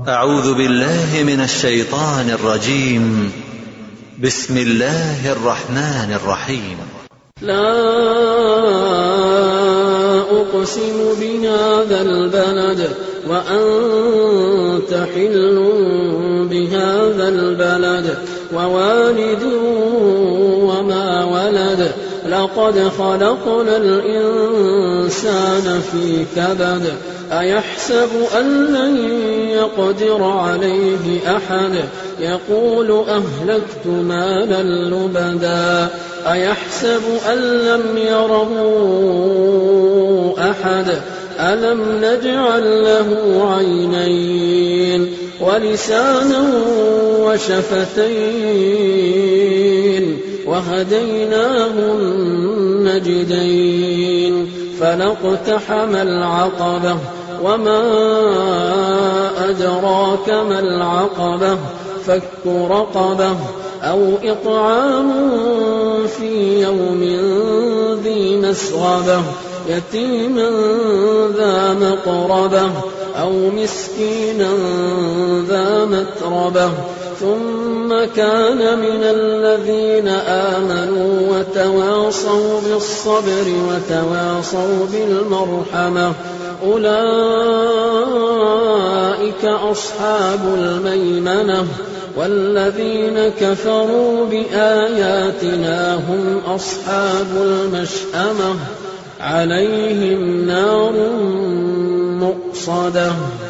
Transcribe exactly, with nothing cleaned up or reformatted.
أعوذ بالله من الشيطان الرجيم. بسم الله الرحمن الرحيم. لا أقسم بهذا البلد وأنت حل بهذا البلد ووالد وما ولد لقد خلقنا الإنسان في كبد أيحسب أن لن يقدر عليه أحد يقول أهلكت مالا لبدا أيحسب أن لم يره أحد ألم نجعل له عينين ولسانا وشفتين وهديناه النجدين فلاقتحم العقبة وما أدراك ما العقبة فك رقبة أو إطعام في يوم ذي مسغبة يتيما ذا مقربة أو مسكينا ذا متربة ثم كان من الذين آمنوا وتواصوا بالصبر وتواصوا بالمرحمة أولئك أصحاب الميمنة والذين كفروا بآياتنا هم أصحاب المشأمة عليهم نار مؤصدة.